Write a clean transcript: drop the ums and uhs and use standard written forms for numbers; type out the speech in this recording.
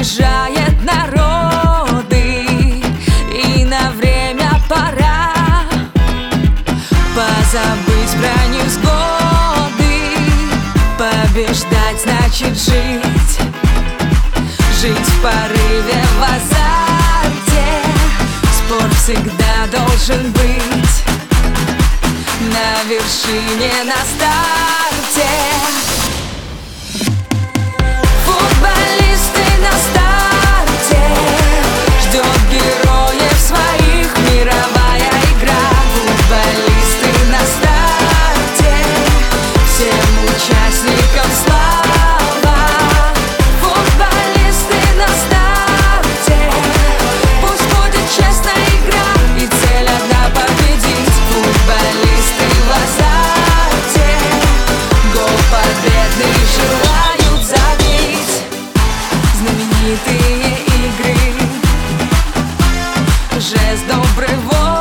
сближает народы, и на время пора позабыть про невзгоды. Побеждать значит жить, жить в порыве, в азарте. Спорт всегда должен быть на вершине, на старте. Футболисты на старте, ждет героев своих мировая игра. Футболисты на старте, всем участникам слава. Футболисты на старте, пусть будет честная игра, и цель одна — победить. Футболисты в азарте, гол победный желают забить. Знаменитые игры, жест доброй воли.